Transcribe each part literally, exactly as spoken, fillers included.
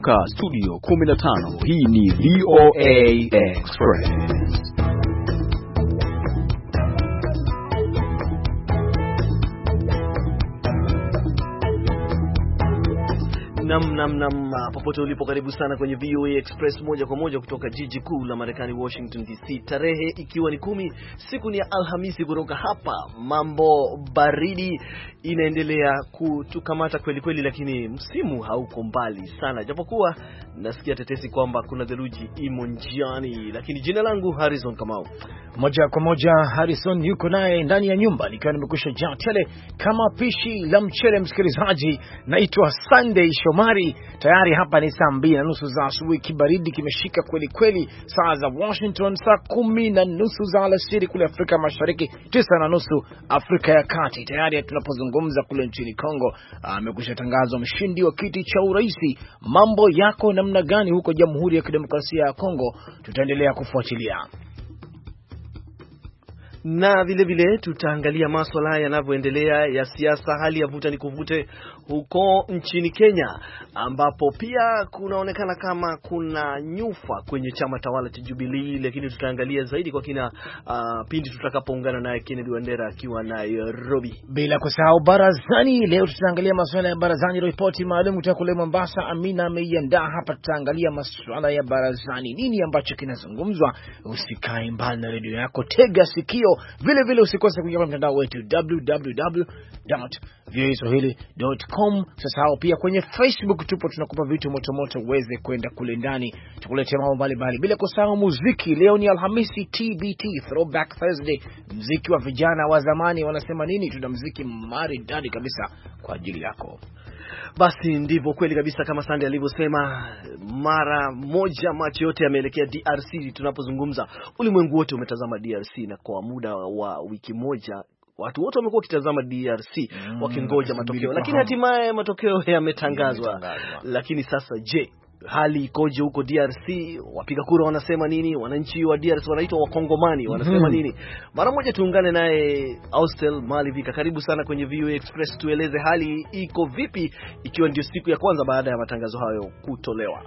Ka studio kumi na tano, hii ni V O A Express. Nam nam nam popote ulipo, karibu sana kwenye V O A Express moja kwa moja kutoka jiji kuu la Marekani, Washington D C. Tarehe ikiwa ni kumi, siku ni ya Alhamisi. Kutoka hapa mambo baridi inaendelea kutukamata kweli kweli, lakini msimu hauko mbali sana, japokuwa nasikia tetesi kwamba kuna theluji imo njiani. Lakini jina langu Harrison Kamau. Moja kwa moja Harrison yuko naye ndani ya nyumba, nikiwa nimekusha jaa tele kama pishi la mchele. Msikilizaji, naitwa Sunday Shomari. Tayari hapa ni saa mbili na nusu za asubuhi, kibaridi kimeshika kweli kweli. Saa za Washington saa kumi na nusu za alasiri, kule Afrika Mashariki tisa na nusu Afrika ya Kati. Tayari tunapozungumza kule nchini Kongo amekusha tangazwa mshindi wa kiti cha uraisi. Mambo yako namna gani huko Jamhuri ya Kidemokrasia ya Kongo? Tutaendelea kufuatilia. Na vile vile tutaangalia masuala yanavyoendelea ya siasa, hali ya vuta ni kuvute huko nchini Kenya, ambapo pia kunaonekana kama kuna nyufa kwenye chama tawala cha Jubilee, lakini tutaangalia zaidi kwa kina uh, pindi tutakapoungana naye Kennedy Wandera akiwa Nairobi. Bila kusahau barazani, leo tutaangalia masuala ya barazani, ripoti maalum kutoka kule Mombasa. Amina ameiandaa hapa, tutaangalia masuala ya barazani, nini ambacho kinazungumzwa. Usikae mbali na redio yako, tega sikio. Vile vile usikose kuingia kwenye mtandao wetu w w w dot v o a swahili dot com. Sasa hao pia kwenye Facebook tupo, tunakupa vitu moto moto uweze kwenda kule ndani, tukuletea mambo mbalimbali. Bila kusahau muziki, leo ni Alhamisi, T B T, Throwback Thursday. Muziki wa vijana wa zamani wanasema nini? Tuna muziki maridadi kabisa kwa ajili yako. Basi ndivyo kweli kabisa, kama Sandy alivyosema, mara moja macho yote yameelekea D R C. Tunapozungumza ulimwengu wote umetazama D R C, na kwa muda wa wiki moja watu wote wamekuwa kitazama D R C mm, wakingoja matokeo, lakini hatimaye matokeo yametangazwa. Lakini sasa je, hali ikoje huko D R C? Wapiga kura wanasema nini? Wananchi wa D R C wanaitwa Wakongomani wanasema mm -hmm. nini? Mara moja tuungane naye Austel Malivika. Karibu sana kwenye V O A Express, tueleze hali iko vipi, ikiwa ndio siku ya kwanza baada ya matangazo hayo kutolewa.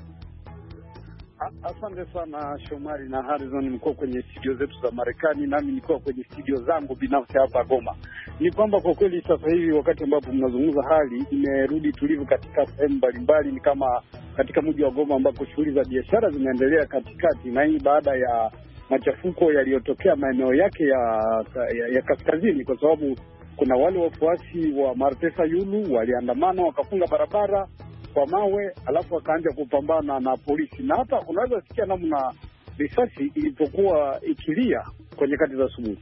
Asante sana Shomari na Harrison, mko kwenye studio zetu za Marekani, nami niko kwenye studio zangu binafsi hapa Goma. Ni kwamba kwa kweli sasa hivi wakati ambapo mnazungumza, hali imerudi tulivu katika sehemu mbalimbali, ni kama katika mji wa Goma ambako shughuli za biashara zinaendelea katikati, na hii baada ya machafuko yaliyotokea maeneo yake ya, ya, ya kaskazini, kwa sababu kuna wale wafuasi wa Martin Fayulu waliandamana wakafunga barabara kwa mawe, alafu akaanza kupambana na polisi, na hata unaweza sikia namna risasi ilipokuwa ikilia kwenye kati za asubuhi.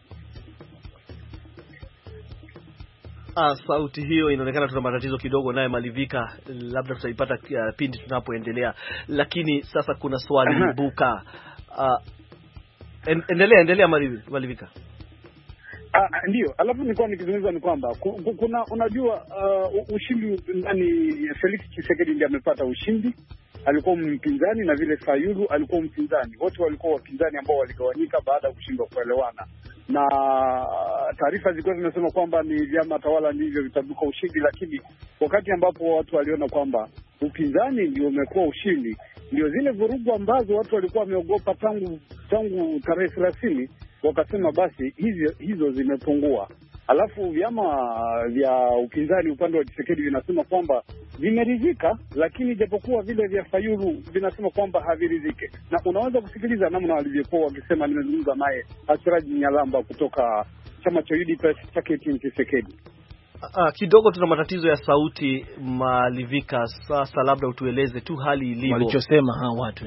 Ah, sauti hiyo inaonekana tuna matatizo kidogo naye Malivika, labda tutaipata uh, pindi tunapoendelea. Lakini sasa kuna swali libuka. Uh, endelea endelea Malivika. Ah, ndio. Alafu nilikuwa nikizungumza ni kwamba kuna unajua uh, ushindi ndani Felix Tshisekedi ndiye amepata ushindi. Alikuwa mpinzani na vile Fayulu alikuwa mpinzani. Wote walikuwa wapinzani ambao waligawanyika baada ya kushindwa kuelewana. Na taarifa zilikuwa zinasema kwamba ni vyama tawala ndivyo vitabuka ushindi, lakini wakati ambapo watu waliona kwamba upinzani ndio umekuwa ushindi, ndio zile vurugu ambazo watu walikuwa wameogopa tangu tangu tarehe thelathini, wakasema basi hizo hizo zimepungua. Alafu vyama vya upinzani upande wa Tshisekedi vinasema kwamba vimeridhika, lakini japokuwa vile vya Fayulu vinasema kwamba haviridhike. Na unaweza kusikiliza namna walivyokuwa wakisema. Nimezungumza naye Asiraji Nyalamba kutoka chama cha U D P S chake Tshisekedi. Ah, kidogo tuna matatizo ya sauti Malivika. Sasa labda utueleze tu hali ilivyo walichosema hao watu.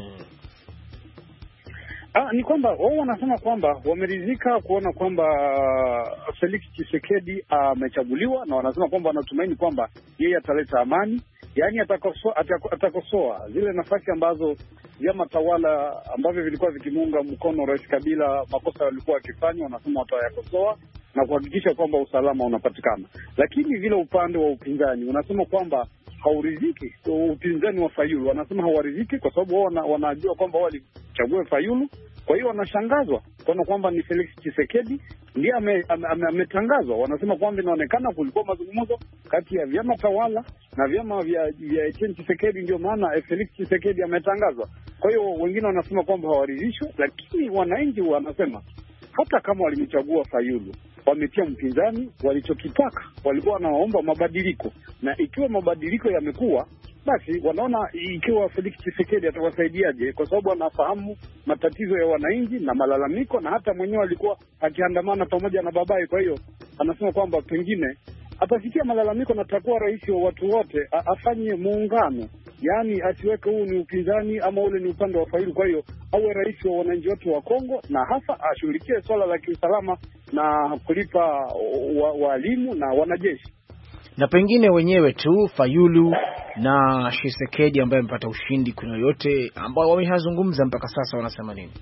Ah, ni kwamba wao wanasema kwamba wameridhika kuona kwamba Felix Tshisekedi amechaguliwa, na wanasema kwamba wanatumaini kwamba yeye ataleta amani, yaani atakosoa atakosoa zile nafasi ambazo vyama tawala ambavyo vilikuwa vikimuunga mkono Rais Kabila makosa walikuwa wakifanya, wanasema watayakosoa na kuhakikisha kwamba usalama unapatikana. Lakini vile upande wa upinzani unasema kwamba hauridhiki upinzani wa Fayulu. Wanasema hawaridhiki kwa sababu wao wana, wanajua kwamba walichagua Fayulu. Kwa hiyo wanashangazwa kuona kwamba ni Felix Tshisekedi ndiye ametangazwa. Wanasema kwamba inaonekana kulikuwa mazungumzo kati ya vyama tawala na vyama vya vya Etienne Tshisekedi, ndio maana Felix Tshisekedi ametangazwa. Kwa hiyo wengine wanasema kwamba hawaridhishwi, lakini wananchi wanasema hata kama walimchagua Fayulu, wametia mpinzani, walichokitaka walikuwa wanaomba mabadiliko, na ikiwa mabadiliko yamekuwa, basi wanaona ikiwa Felix Tshisekedi atawasaidiaje, kwa sababu anafahamu matatizo ya wananchi na malalamiko, na hata mwenyewe alikuwa akiandamana pamoja na babaye. Kwa hiyo anasema kwamba pengine atafikia malalamiko na atakuwa rais wa watu wote, afanye muungano, yaani asiweke huu ni upinzani ama ule ni upande wa Fayulu. Kwa hiyo awe rais wa wananchi wote wa Kongo, na hasa ashughulikie swala la kiusalama na kulipa walimu na wanajeshi. Na pengine wenyewe tu Fayulu na Tshisekedi ambaye amepata ushindi, kuna yote ambao wameshazungumza mpaka sasa, wanasema nini?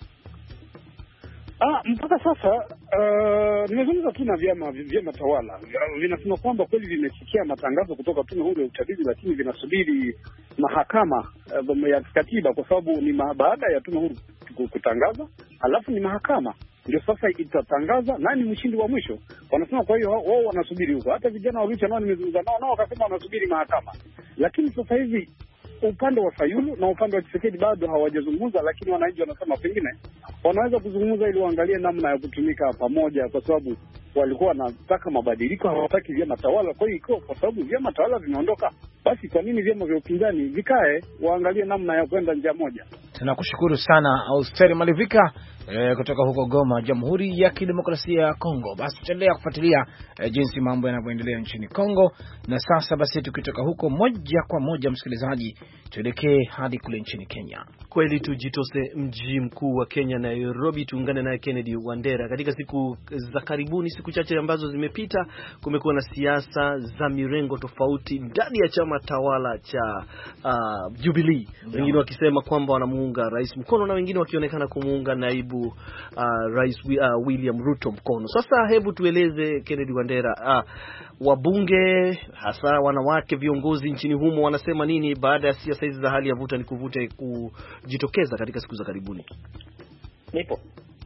Ah, mpaka sasa uh, nimezungumza tu na vyama vyama tawala, vinasema kwamba kweli vimesikia matangazo kutoka tume huru ya uchaguzi, lakini vinasubiri mahakama uh, ya katiba, kwa sababu ni baada ya tume huru kutangaza, alafu ni mahakama ndio sasa itatangaza nani mshindi wa mwisho. Wanasema kwa hiyo wao wanasubiri huko. Hata vijana wa Lucha nao nimezungumza nao, nao wakasema wanasubiri mahakama. Lakini sasa hivi upande wa Fayulu na upande wa Tshisekedi bado hawajazungumza, lakini wananchi wanasema pengine wanaweza kuzungumza ili waangalie namna ya kutumika pamoja, kwa sababu walikuwa wanataka mabadiliko, hawataki vyama tawala. Kwa hiyo ikiwa kwa sababu vyama tawala vimeondoka, basi kwa nini vyama vya upinzani vikae waangalie namna ya kwenda njia moja? Tunakushukuru sana Austeri Malivika E, kutoka huko Goma, Jamhuri ya Kidemokrasia ya Kongo. Basi tutaendelea kufuatilia e, jinsi mambo yanavyoendelea nchini Kongo. Na sasa basi tukitoka huko moja kwa moja, msikilizaji, tuelekee hadi kule nchini Kenya. Kweli tujitose mji mkuu wa Kenya, Nairobi, tuungane naye Kennedy Wandera. Katika siku za karibuni, siku chache ambazo zimepita, kumekuwa na siasa za mirengo tofauti ndani ya chama tawala cha uh, Jubilee. Wengine wakisema kwamba wanamuunga rais mkono na wengine wakionekana kumuunga naibu Uh, Rais uh, William Ruto mkono. Sasa hebu tueleze Kennedy Wandera, uh, wabunge hasa wanawake viongozi nchini humo wanasema nini baada ya siasa hizi za hali ya vuta ni kuvute kujitokeza katika siku za karibuni? Nipo.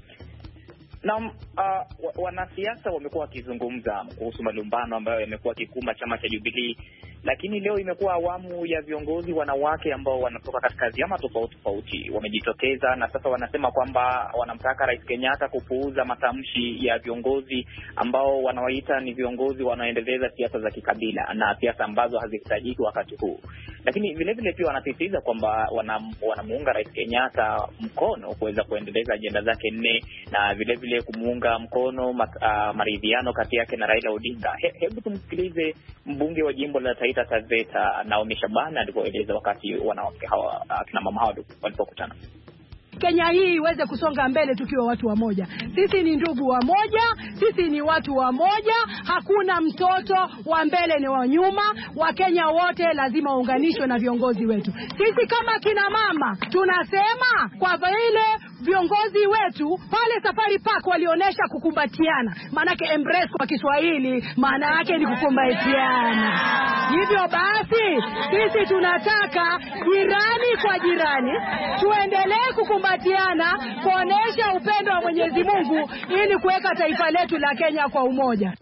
Na uh, wanasiasa wamekuwa wakizungumza kuhusu malumbano ambayo yamekuwa kikumba chama cha Jubilee, lakini leo imekuwa awamu ya viongozi wanawake ambao wanatoka katika vyama tofauti tofauti wamejitokeza, na sasa wanasema kwamba wanamtaka Rais Kenyatta kupuuza matamshi ya viongozi ambao wanawaita ni viongozi wanaoendeleza siasa za kikabila na siasa ambazo hazihitajiki wakati huu. Lakini vile vile pia wanasisitiza kwamba wanamuunga Rais Kenyatta mkono kuweza kuendeleza ajenda zake nne, na vile vile kumuunga mkono mat, uh, maridhiano kati yake na Raila Odinga. He, hebu tumsikilize mbunge wa jimbo la Taita Taveta Naomi Shabana alipoeleza wakati wanawake hawa akina mama hao walipokutana. Kenya hii iweze kusonga mbele tukiwa watu wa moja. Sisi ni ndugu wa moja, sisi ni watu wa moja, hakuna mtoto wa mbele ni wa nyuma. Wakenya wote lazima waunganishwe na viongozi wetu. Sisi kama kina mama tunasema kwa vile viongozi wetu pale Safari Park walionyesha kukumbatiana. Maana yake embrace kwa Kiswahili maana yake ni kukumbatiana. Hivyo basi sisi tunataka jirani kwa jirani tuendelee kukumbatiana, kuonesha upendo wa Mwenyezi Mungu ili kuweka taifa letu la Kenya kwa umoja.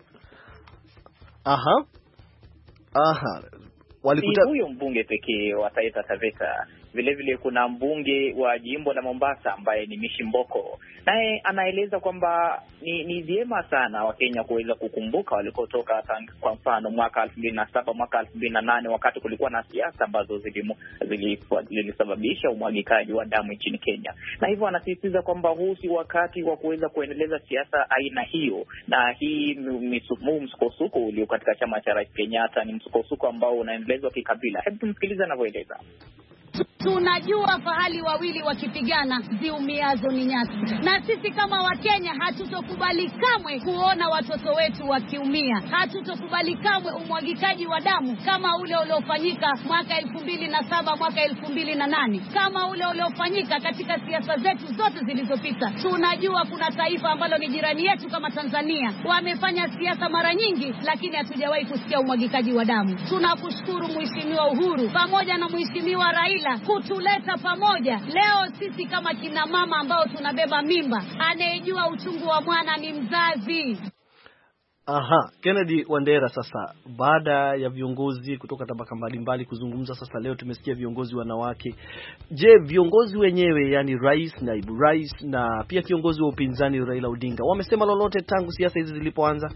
Aha. Aha. Walikuta huyo mbunge pekee wa Taita Taveta. Vile vile kuna mbunge wa jimbo la Mombasa ambaye ni Mishi Mboko. Naye anaeleza kwamba ni ni vyema sana Wakenya kuweza kukumbuka walikotoka, kwa mfano mwaka elfu mbili na saba, mwaka elfu mbili na nane wakati kulikuwa na siasa ambazo zilisababisha umwagikaji wa damu nchini Kenya. Na hivyo anasisitiza kwamba huu si wakati wa kuweza kuendeleza siasa aina hiyo, na hii msukosuko ulio katika chama cha Rais Kenyatta ni msukosuko ambao unaendelezwa kikabila. Hebu tumsikilize anavyoeleza. Tunajua fahali wawili wakipigana ziumiazo ni nyasi, na sisi kama Wakenya hatutokubali kamwe kuona watoto wetu wakiumia. Hatutokubali kamwe umwagikaji wa damu kama ule uliofanyika mwaka elfu mbili na saba, mwaka elfu mbili na nane, kama ule uliofanyika katika siasa zetu zote zilizopita. Tunajua kuna taifa ambalo ni jirani yetu kama Tanzania, wamefanya siasa mara nyingi, lakini hatujawahi kusikia umwagikaji wa damu. Tunakushukuru Mheshimiwa Uhuru pamoja na Mheshimiwa Raila kutuleta pamoja. Leo sisi kama kina mama ambao tunabeba mimba, anayejua uchungu wa mwana ni mzazi. Aha, Kennedy Wandera, sasa baada ya viongozi kutoka tabaka mbalimbali kuzungumza, sasa leo tumesikia viongozi wanawake. Je, viongozi wenyewe, yani rais, naibu rais na pia kiongozi wa upinzani Raila Odinga wamesema lolote tangu siasa hizi zilipoanza?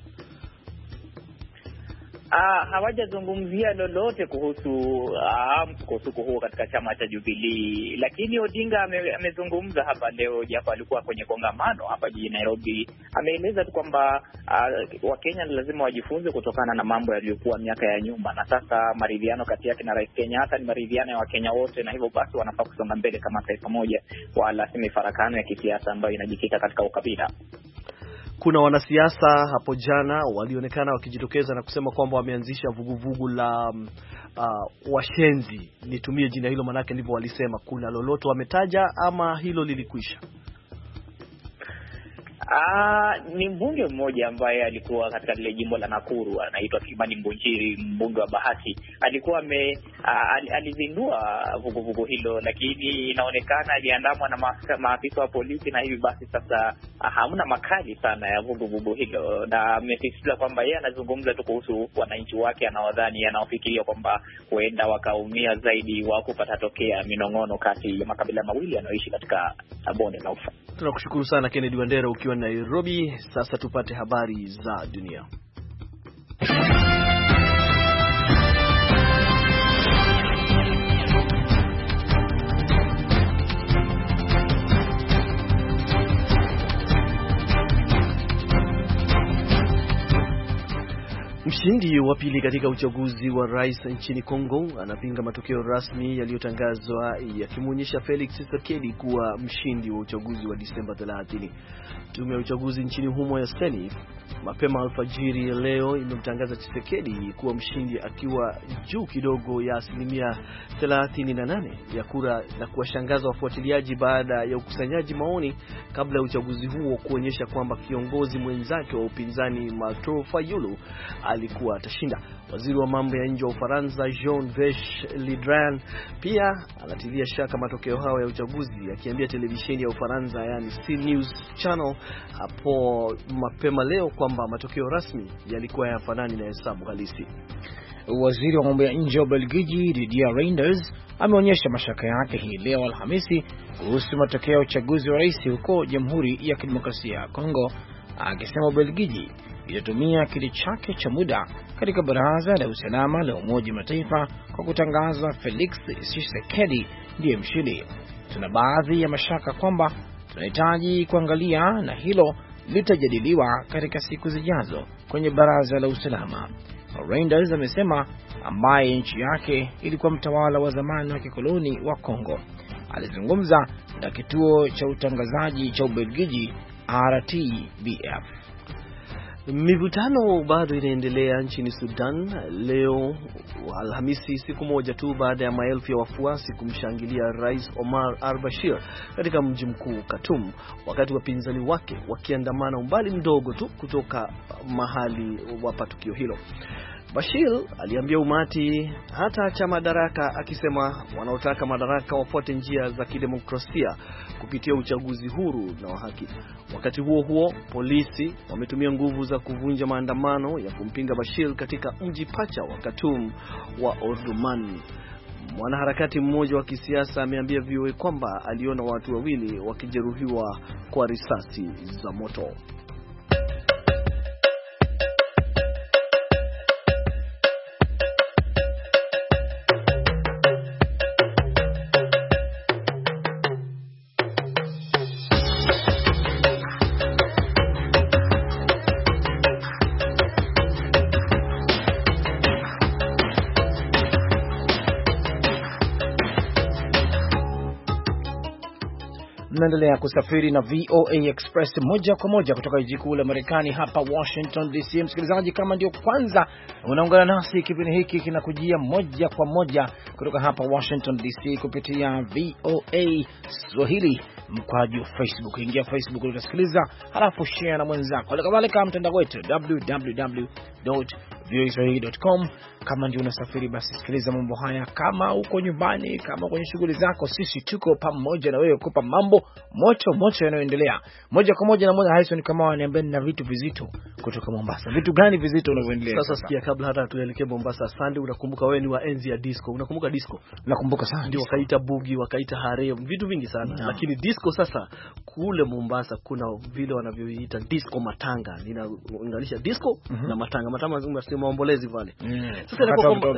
Ah, hawajazungumzia lolote kuhusu ah, msukosuko huo katika chama cha Jubilee, lakini Odinga amezungumza ame hapa leo, japo alikuwa kwenye kongamano hapa jijini Nairobi. Ameeleza tu kwamba ah, Wakenya lazima wajifunze kutokana na mambo yaliyokuwa miaka ya nyuma, na sasa maridhiano kati yake na Rais Kenyatta ni maridhiano ya Wakenya wote, na hivyo basi wanafaa kusonga mbele kama taifa moja, wala si mifarakano ya kisiasa ambayo inajikita katika ukabila. Kuna wanasiasa hapo jana walionekana wakijitokeza na kusema kwamba wameanzisha vuguvugu la uh, washenzi. Nitumie jina hilo manake ndivyo walisema. Kuna lolote wametaja ama hilo lilikwisha? Ah, ni mbunge mmoja ambaye alikuwa katika lile jimbo la Nakuru, anaitwa Kimani Mbunjiri, mbunge wa Bahati. Alikuwa ame al, alizindua vuguvugu hilo, lakini inaonekana aliandamwa na maafisa wa polisi, na hivi basi sasa hamna makali sana ya vuguvugu hilo, na amesisitiza kwamba yeye anazungumza tu kuhusu wananchi wake anaodhani anaofikiria kwamba huenda wakaumia zaidi wa kupata tokea minong'ono kati ya makabila mawili yanayoishi katika bonde la Ufa. Tunakushukuru sana Kennedy Wandera ukiwa Nairobi. Sasa tupate habari za dunia. Mshindi wa pili katika uchaguzi wa rais nchini Kongo anapinga matokeo rasmi yaliyotangazwa yakimuonyesha Felix Tshisekedi kuwa mshindi wa uchaguzi wa Disemba thelathini. Tume ya uchaguzi nchini humo ya Seni mapema alfajiri leo imemtangaza Tshisekedi kuwa mshindi akiwa juu kidogo ya asilimia thelathini na nane ya kura, na kuwashangaza wafuatiliaji baada ya ukusanyaji maoni kabla ya uchaguzi huo kuonyesha kwamba kiongozi mwenzake wa upinzani Martin Fayulu alikuwa atashinda. Waziri wa mambo ya nje wa Ufaransa Jean-Yves Le Drian pia anatilia shaka matokeo hayo ya uchaguzi, akiambia televisheni ya Ufaransa yani C News Channel hapo mapema leo kwamba matokeo rasmi yalikuwa hayafanani na hesabu halisi. Waziri wa mambo ya nje wa Belgiji Didier Reynders ameonyesha mashaka yake hii leo Alhamisi kuhusu matokeo ya uchaguzi wa rais huko Jamhuri ya Kidemokrasia ya Kongo, akisema Belgiji itatumia kiti chake cha muda katika Baraza la Usalama la Umoja wa Mataifa kwa kutangaza Felix Tshisekedi ndiye mshindi. Tuna baadhi ya mashaka kwamba tunahitaji kuangalia na hilo litajadiliwa katika siku zijazo kwenye Baraza la Usalama, Reynders amesema, ambaye nchi yake ilikuwa mtawala wa zamani wa kikoloni wa Kongo. Alizungumza na kituo cha utangazaji cha Ubelgiji R T B F. Mivutano bado inaendelea nchini Sudan leo Alhamisi, siku moja tu baada ya maelfu ya wafuasi kumshangilia Rais Omar al-Bashir katika mji mkuu Khartoum, wakati wapinzani wake wakiandamana umbali mdogo tu kutoka mahali wapa tukio hilo. Bashir aliambia umati hata acha madaraka, akisema wanaotaka madaraka wafuate njia za kidemokrasia kupitia uchaguzi huru na wa haki. Wakati huo huo, polisi wametumia nguvu za kuvunja maandamano ya kumpinga Bashir katika mji pacha wa Khartoum wa Omdurman. Mwanaharakati mmoja wa kisiasa ameambia V O A kwamba aliona watu wawili wakijeruhiwa kwa risasi za moto. Mnaendelea kusafiri na V O A Express moja kwa moja kutoka jiji kuu la Marekani hapa Washington D C. Msikilizaji, kama ndio kwanza unaungana nasi, kipindi hiki kinakujia moja kwa moja kutoka hapa Washington D C kupitia V O A Swahili mkwaju Facebook. Ingia Facebook utasikiliza, halafu share na mwenzako. Halikadhalika mtandao wetu w w w dot v o a swahili dot com. Kama ndio unasafiri, basi sikiliza mambo haya kama uko nyumbani, kama kwenye shughuli zako. Sisi tuko pamoja na wewe kukupa mambo moto moto yanayoendelea moja kwa moja. Na mwana Harrison kama waniambia na vitu vizito kutoka Mombasa. Vitu gani vizito unavyoendelea sasa? Sikia, kabla hata tuelekee Mombasa, Sunday, unakumbuka wewe ni wa enzi ya disco. Unakumbuka disco? Nakumbuka sana. Ndio wakaita boogie, wakaita harem, vitu vingi sana no. Lakini disco sasa kule Mombasa kuna vile wanavyoita disco matanga. Ninaunganisha disco mm -hmm. na matanga. Matanga unasema maombolezi pale. Mm. Sasa inakuwa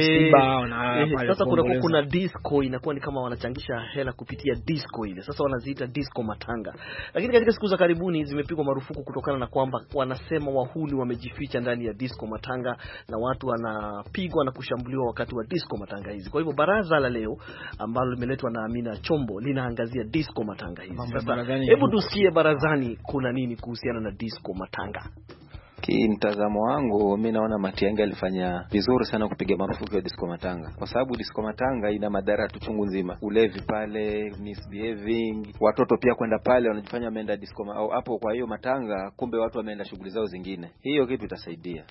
eh, sasa kuna kuna disco inakuwa ni kama wanachangisha hela kupitia disco ile. Sasa wanaziita disco matanga. Lakini katika siku za karibuni zimepigwa marufuku kutokana na kwamba wanasema wahuni wamejificha ndani ya disco matanga na watu wanapigwa na kushambuliwa wakati wa disco matanga hizi. Kwa hivyo baraza la leo ambalo limeletwa na Amina Chombo linaangazia disco matanga hizi. Sasa hebu tusikie barazani kuna nini kuhusiana na disco matanga. Kimtazamo wangu mimi naona Matiang'i alifanya vizuri sana kupiga marufuku ya disco matanga, kwa sababu disco matanga ina madhara tuchungu nzima. Ulevi pale, misbehaving, watoto pia kwenda pale wanajifanya wameenda disco au hapo. Kwa hiyo matanga, kumbe watu wameenda shughuli zao zingine. Hiyo kitu itasaidia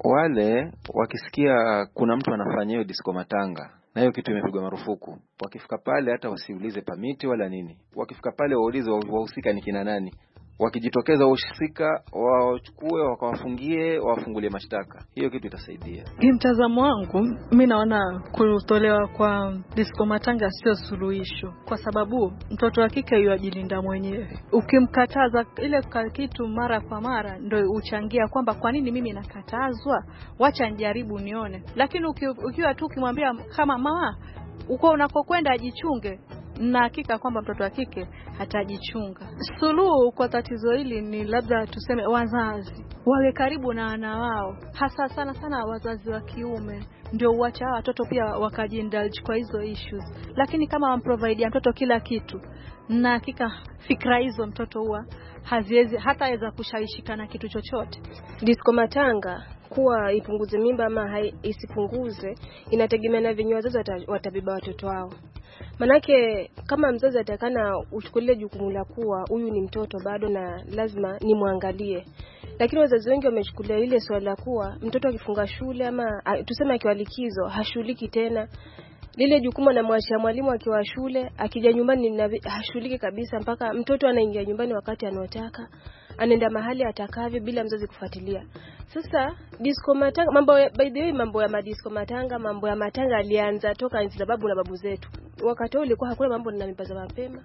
wale wakisikia kuna mtu anafanya hiyo disco matanga na hiyo kitu imepigwa marufuku, wakifika pale hata wasiulize permit wala nini. Wakifika pale waulize wahusika ni kina nani. Wakijitokeza wahusika wachukue wakawafungie, wafungulie mashtaka. Hiyo kitu itasaidia. Mtazamo wangu mimi naona kutolewa kwa disco matanga sio suluhisho, kwa sababu mtoto wa kike yuajilinda mwenyewe. Ukimkataza ile kitu mara kwa mara ndio uchangia kwamba kwa nini mimi nakatazwa, wacha nijaribu nione. Lakini ukiwa tu ukimwambia kama mama uko unakokwenda ajichunge, na hakika kwamba mtoto wa kike hatajichunga. Suluhu kwa tatizo hili ni labda tuseme wazazi wawe karibu na wana wao, hasa sana sana wazazi wa kiume, ndio uacha watoto pia wakajindulge kwa hizo issues. Lakini kama wamprovide mtoto kila kitu, na hakika fikra hizo mtoto huwa haziwezi hataweza kushawishika na kitu chochote. Disco matanga kuwa ipunguze mimba ama isipunguze inategemea na venye wazazi watabeba watoto wao. Manake kama mzazi atakana uchukulie jukumu la kuwa huyu ni mtoto bado na lazima nimwangalie. Lakini wazazi wengi wamechukulia ile swala la kuwa mtoto akifunga shule ama tuseme akiwa likizo hashughuliki tena. Lile jukumu na mwachia mwalimu akiwa shule, akija nyumbani hashughuliki kabisa mpaka mtoto anaingia nyumbani wakati anotaka, anaenda mahali atakavyo bila mzazi kufuatilia. Sasa disco matanga, mambo ya, by the way mambo ya madisco matanga, mambo ya matanga alianza toka enzi za babu na babu zetu. Wakati ulikuwa hakuna mambo na mimba za mapema.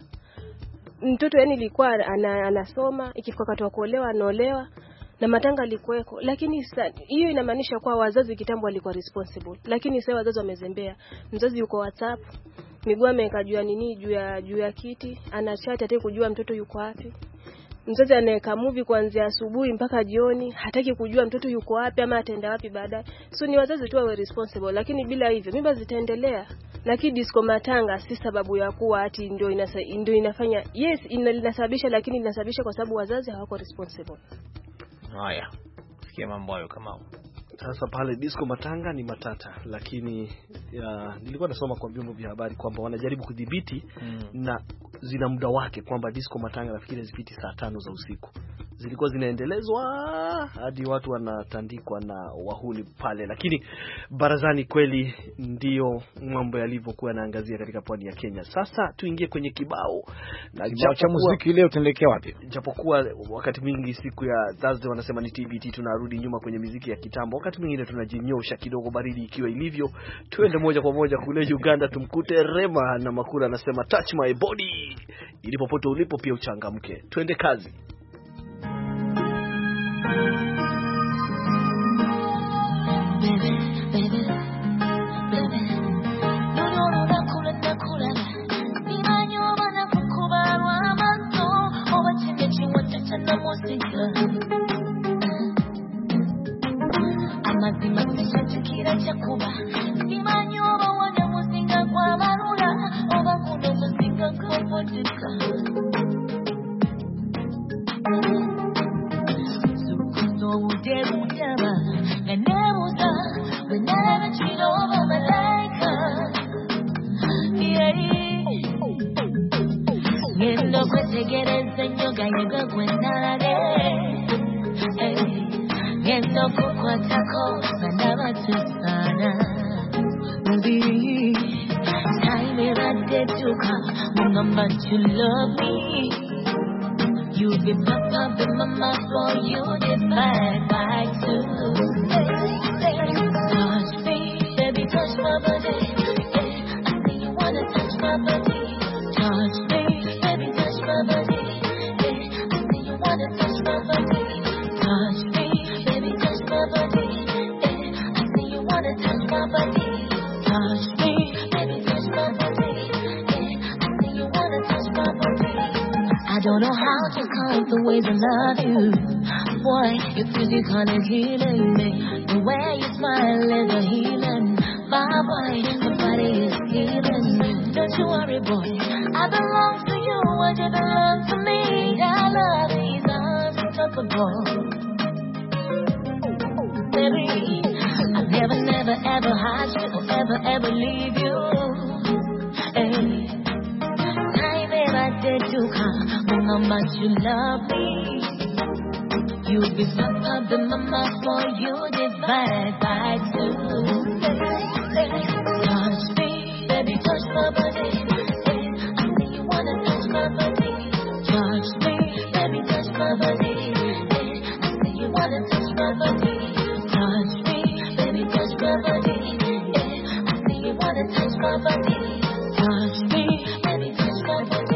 Mtoto yani ilikuwa ana, anasoma, ikifika wakati wa kuolewa anaolewa na matanga likuweko. Lakini hiyo inamaanisha kwa wazazi kitambo walikuwa responsible. Lakini sasa wazazi wamezembea. Mzazi yuko WhatsApp, miguu ameweka juu ya nini, juu ya juu ya kiti, anachat hata kujua mtoto yuko wapi. Mzazi anaweka movie kuanzia asubuhi mpaka jioni, hataki kujua mtoto yuko wapi ama ataenda wapi baadaye. So ni wazazi tu wawe responsible, lakini bila hivyo mimba zitaendelea. Lakini disco matanga si sababu ya kuwa ati ndio inasa, ndio inafanya. Yes, inasababisha, lakini inasababisha kwa sababu wazazi hawako responsible. Haya. Sikia mambo hayo kama sasa pale disco matanga ni matata, lakini ya, nilikuwa nasoma kwa vyombo vya habari kwamba wanajaribu kudhibiti mm. na zina muda wake, kwamba disco matanga nafikiri zipiti saa tano za usiku. Zilikuwa zinaendelezwa hadi watu wanatandikwa na wahuni pale. Lakini barazani kweli ndio mambo yalivyokuwa yanaangazia katika pwani ya Kenya. Sasa tuingie kwenye kibao na kibao cha muziki leo tunaelekea wapi? Japokuwa wakati mwingi siku ya Thursday wanasema ni T B T, tunarudi nyuma kwenye muziki ya kitambo. Wakati mwingine tunajinyosha kidogo, baridi ikiwa ilivyo. Tuende moja kwa moja kule Uganda tumkute Rema na Makura anasema touch my body. Ili popote ulipo pia uchangamke. Twende kazi. Amazima kishachikira chakuba simanyo bawana musinga kwa marula oba kuno musinga kwa potika yoga yoga kwenare Gendo kukwatako Sandaba tusana Time erade tuka Mungamba you love me You be papa be mama for you did bye bye too Touch me, baby touch my body I see you wanna touch my body Touch me, baby touch my body I see you wanna touch my body Touch me, baby touch my body I see you wanna touch my body Touch me, baby touch my body I see you wanna touch my body I don't know how to count the ways I love you Boy, your physical is healing me The way you smile is a healing My boy, my body is healing me Don't you worry boy, I belong to you What you belong to me Our love is unstoppable Baby, I'll never, never, ever hide you Or ever, ever leave you Hey I did you come when how much you love me You be papa be mama for you did bye bye too Touch me, baby touch my body I see you wanna touch my body Touch me, baby touch my body I see you wanna touch my body Touch me, baby touch my body I see you wanna touch my body Touch me, baby touch my body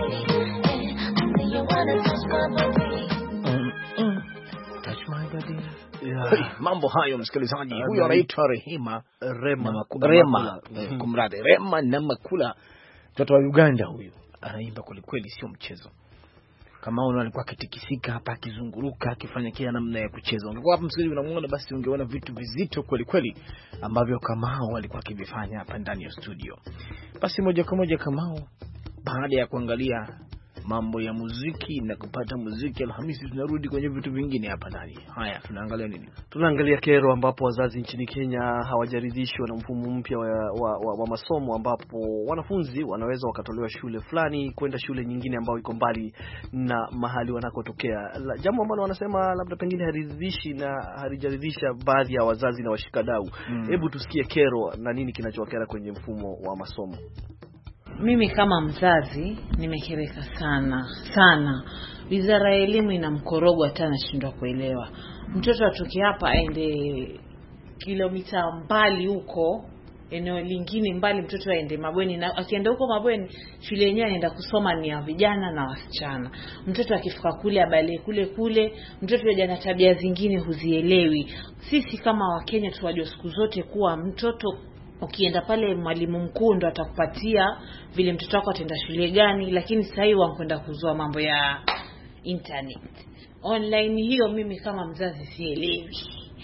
Hey, mambo hayo msikilizaji, huyo anaitwa Rehema Rema Rema kumradi Rema na Makula, mtoto wa Uganda huyu, anaimba kweli kweli, sio mchezo. Kama unaona alikuwa akitikisika hapa akizunguruka akifanya kila namna ya kucheza. Ungekuwa hapa msikilizaji unamuona, basi ungeona vitu vizito kweli kweli ambavyo Kamau walikuwa akivifanya hapa ndani ya studio. Basi moja kwa moja Kamau, baada ya kuangalia mambo ya muziki na kupata muziki Alhamisi, tunarudi kwenye vitu vingine hapa ndani. Haya, tunaangalia nini? Tunaangalia kero ambapo wazazi nchini Kenya hawajaridhishwa na mfumo mpya wa, wa, wa, wa masomo ambapo wanafunzi wanaweza wakatolewa shule fulani kwenda shule nyingine ambayo iko mbali na mahali wanakotokea. Jambo ambalo wanasema labda pengine haridhishi na halijaridhisha baadhi ya wazazi na washikadau. Hebu mm. tusikie kero na nini kinachowakera kwenye mfumo wa masomo. Mimi kama mzazi nimekereka sana sana. Wizara ya elimu ina mkorogo hata nashindwa kuelewa. Mtoto atoke hapa aende kilomita mbali huko eneo lingine mbali, mtoto aende mabweni, na akienda huko mabweni shule yenyewe anaenda kusoma ni ya vijana na wasichana. Mtoto akifika kule abale kule kule, mtoto yaja na tabia zingine huzielewi. Sisi kama Wakenya tuwajua siku zote kuwa mtoto ukienda pale mwalimu mkuu ndo atakupatia vile mtoto wako ataenda shule gani, lakini sasa hivi wanakwenda kuzua mambo ya internet online. Hiyo mimi kama mzazi sielewi,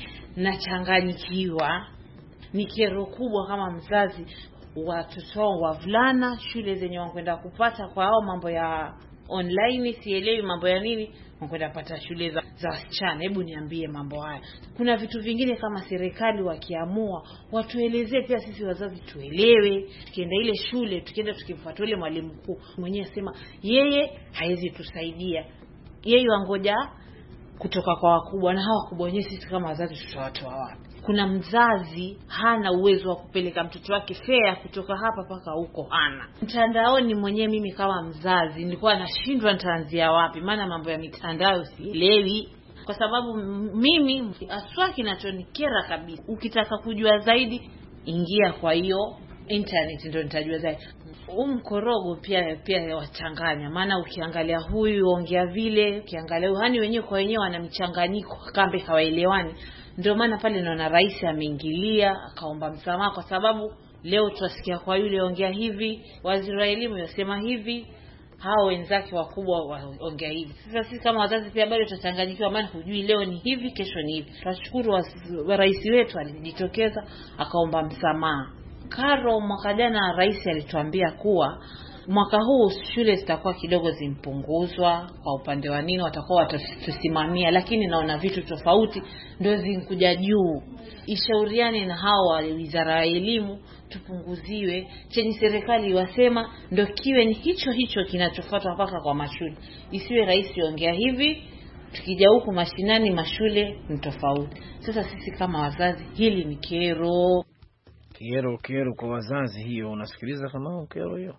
nachanganyikiwa. Ni kero kubwa kama mzazi, watoto wavulana shule zenye wanakwenda kupata kwa hao mambo ya online, sielewi mambo ya nini wanakwenda kupata shule za za wasichana. Hebu niambie mambo haya. Kuna vitu vingine kama serikali wakiamua watuelezee pia sisi wazazi tuelewe. Tukienda ile shule, tukienda tukimfuata yule mwalimu mkuu mwenyewe sema yeye haizi tusaidia, yeye wangoja kutoka kwa wakubwa, na hawa wakubwa wenyewe sisi kama wazazi tutawatoa wapi? Kuna mzazi hana uwezo wa kupeleka mtoto wake fare kutoka hapa paka huko, hana. Mtandaoni mwenyewe mimi kama mzazi nilikuwa nashindwa nitaanzia wapi, maana mambo ya mitandao sielewi. Kwa sababu mimi aswa kinachonikera kabisa, ukitaka kujua zaidi ingia kwa hiyo internet ndio nitajua zaidi. Umkorogo pia pia wachanganya, maana ukiangalia huyu ongea vile, ukiangalia hani wenyewe kwa wenyewe wana michanganyiko kambe hawaelewani. Ndio maana pale naona rais ameingilia akaomba msamaha, kwa sababu leo tutasikia kwa yule ongea hivi, waziri wa elimu yasema hivi, hao wenzake wakubwa waongea hivi. Sasa sisi kama wazazi pia bado tutachanganyikiwa, maana hujui leo ni hivi kesho ni hivi. Tunashukuru rais wetu alijitokeza akaomba msamaha. Karo mwaka jana rais alituambia kuwa mwaka huu shule zitakuwa kidogo zimpunguzwa kwa upande wa nini watakuwa watatusimamia, lakini naona vitu tofauti ndio zinkuja juu. Ishauriane na hawa wizara ya elimu tupunguziwe, chenye serikali wasema ndio kiwe ni hicho hicho kinachofuatwa mpaka kwa mashule. Isiwe rais ongea hivi, tukija huku mashinani mashule ni tofauti. Sasa sisi kama wazazi hili ni kero. Kero kero kwa wazazi hiyo, unasikiliza kama kero hiyo?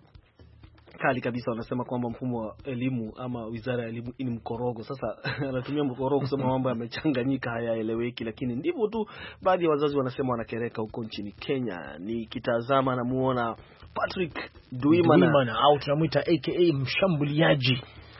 Kali kabisa. Wanasema kwamba mfumo wa elimu ama wizara ya elimu ni mkorogo. Sasa anatumia mkorogo kusema mambo yamechanganyika, hayaeleweki, lakini ndivyo tu baadhi ya wazazi wanasema wanakereka huko nchini Kenya. Nikitazama na muona Patrick Duimana, Duimana au tunamuita aka mshambuliaji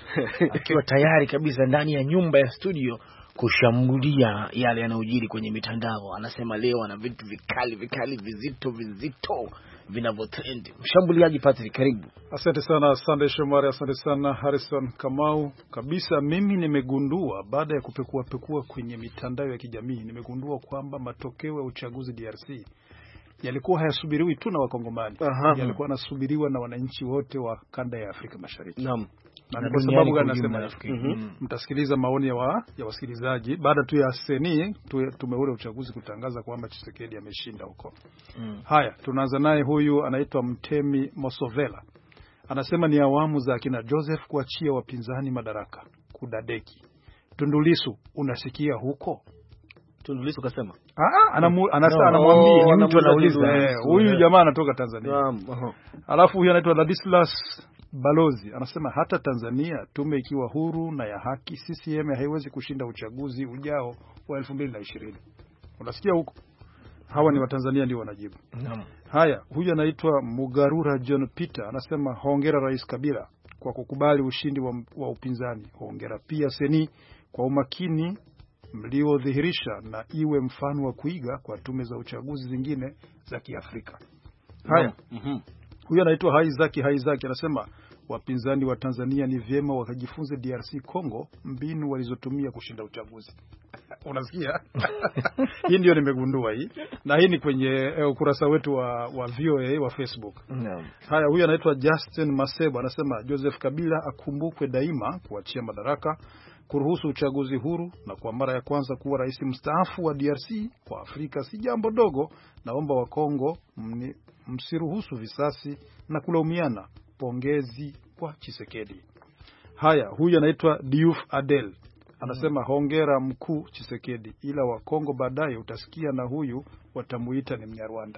akiwa tayari kabisa ndani ya nyumba ya studio kushambulia yale yanayojiri kwenye mitandao. Anasema leo ana vitu vikali vikali vizito vizito vinavyotrend. Mshambuliaji Patrick, karibu. Asante sana Sunday Shomari, asante sana Harrison Kamau. Kabisa mimi nimegundua baada ya kupekua pekua kwenye mitandao ya kijamii, nimegundua kwamba matokeo ya uchaguzi D R C yalikuwa hayasubiriwi tu na Wakongomani. Yalikuwa yanasubiriwa na wananchi wote wa kanda ya Afrika Mashariki. Naam. Na kwa sababu gani nasema hivi? Mm-hmm. Mtasikiliza maoni ya, wa, ya wasikilizaji baada tu ya seni tu, tumeule uchaguzi kutangaza kwamba Tshisekedi ameshinda huko. Mm. Haya, tunaanza naye, huyu anaitwa Mtemi Mosovela. Anasema ni awamu za kina Joseph kuachia wapinzani madaraka, kudadeki. Tundu Lissu unasikia huko? Tundu Lissu kasema. Ah, anamu, anasa, anamwambia oh, mtu anauliza huyu eh, jamaa anatoka Tanzania. Naam. Uh-huh. Alafu huyu anaitwa Ladislas Balozi anasema hata Tanzania tume ikiwa huru na ya haki, C C M haiwezi kushinda uchaguzi ujao wa elfu mbili na ishirini. Unasikia huko? Hawa ni Watanzania ndio wanajibu. Naam. Haya, huyu anaitwa Mugarura John Peter anasema hongera Rais Kabila kwa kukubali ushindi wa, wa upinzani. Hongera pia Seni kwa umakini mliodhihirisha na iwe mfano wa kuiga kwa tume za uchaguzi zingine za Kiafrika. Haya. Mhm. Huyu anaitwa Haizaki Haizaki anasema wapinzani wa Tanzania ni vyema wakajifunze D R C Congo mbinu walizotumia kushinda uchaguzi. Unasikia? Hii ndio nimegundua hii. Na hii ni kwenye eh, ukurasa wetu wa wa V O A wa Facebook. No. Haya, huyu anaitwa Justin Masebo anasema Joseph Kabila akumbukwe daima kuachia madaraka, kuruhusu uchaguzi huru na kwa mara ya kwanza kuwa rais mstaafu wa D R C kwa Afrika si jambo dogo. Naomba wa Kongo mni msiruhusu visasi na kulaumiana. Pongezi kwa Tshisekedi. Haya, huyu anaitwa Diouf Adel anasema mm. hongera mkuu Tshisekedi, ila wa Kongo baadaye utasikia na huyu watamuita ni Mnyarwanda.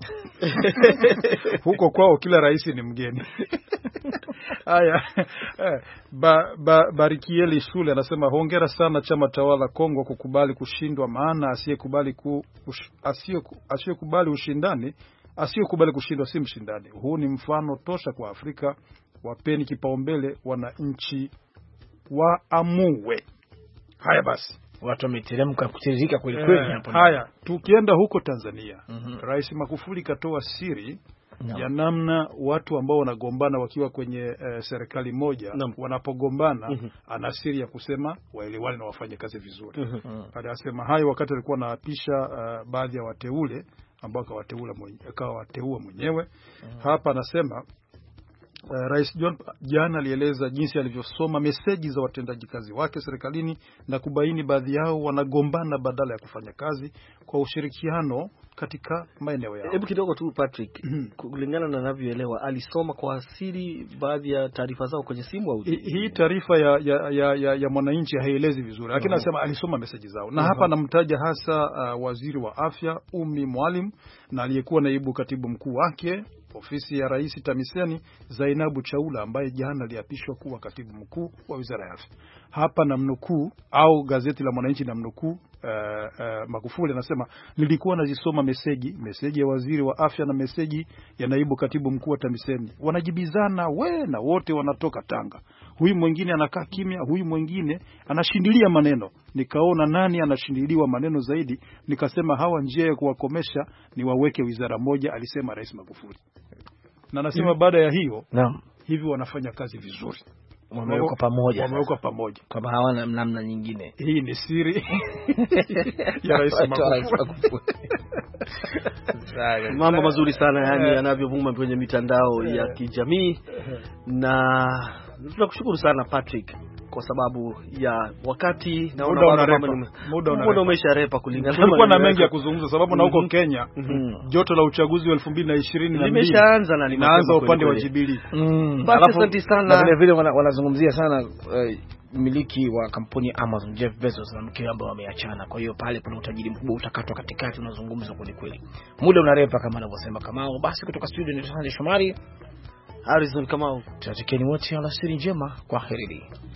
Huko kwao kila rais ni mgeni. Haya, ba, ba, Barikieli Shule anasema hongera sana chama tawala Kongo kukubali kushindwa, maana asiyekubali ku asiyekubali ushindani asiyekubali kushindwa si mshindani. Huu ni mfano tosha kwa Afrika. Wapeni kipaumbele wananchi waamue. Haya basi, watu wameteremka kutiririka kweli kweli hapo. Haya, tukienda huko Tanzania, mm-hmm. Rais Magufuli katoa siri no. ya namna watu ambao wanagombana wakiwa kwenye uh, serikali moja no. wanapogombana, mm-hmm. ana siri ya kusema waelewane na wafanye kazi vizuri. Mm-hmm. Alisema hayo wakati alikuwa anaapisha uh, baadhi ya wateule ambao akawateua mwenyewe, akawateua mwenyewe. Mm-hmm. Hapa anasema Uh, Rais John jana alieleza jinsi alivyosoma meseji za watendaji kazi wake serikalini na kubaini baadhi yao wanagombana badala ya kufanya kazi kwa ushirikiano katika maeneo yao. Hebu kidogo tu Patrick, kulingana na ninavyoelewa alisoma kwa asili baadhi ya taarifa zao kwenye simu au hii taarifa ya ya ya, ya, ya Mwananchi haielezi vizuri, lakini uh-huh. anasema alisoma meseji zao. Na uh-huh. hapa anamtaja hasa uh, waziri wa afya Umi Mwalimu na aliyekuwa naibu katibu mkuu wake ofisi ya Rais TAMISEMI Zainabu Chaula ambaye jana aliapishwa kuwa katibu mkuu wa Wizara ya Afya. Hapa namnukuu au gazeti la Mwananchi namnukuu uh, uh, Magufuli anasema nilikuwa nazisoma meseji meseji ya waziri wa afya na meseji ya naibu katibu mkuu wa TAMISEMI. Wanajibizana we na wote wanatoka Tanga. Huyu mwingine anakaa kimya, huyu mwingine anashindilia maneno. Nikaona nani anashindiliwa maneno zaidi, nikasema hawa njia ya kuwakomesha ni waweke wizara moja, alisema Rais Magufuli. Na nasema baada ya hiyo, naam, hivi wanafanya kazi vizuri. wamewekwa pamoja, wamewekwa pamoja kwamba hawana namna nyingine. Hii ni siri ya Rais Magufuli. Mambo mazuri sana yani yanavyovuma kwenye mitandao ya kijamii, na tunakushukuru sana Patrick kwa sababu ya wakati na muda muda umesharepa kulingana na kulikuwa na mengi ya kuzungumza, sababu na huko Kenya joto la uchaguzi wa elfu mbili na ishirini limeshaanza na linaanza upande wa Jubilee. Basi asante sana. Vile vile wanazungumzia sana miliki wa kampuni Amazon Jeff Bezos na mke ambao wameachana. Kwa hiyo pale kuna utajiri mkubwa utakatwa katikati, unazungumza kweli kweli. Muda unarepa kama anavyosema Kamau. Basi kutoka studio ni Sande Shomari, Harrison Kamau, tunatikeni wote alasiri njema, kwa heri.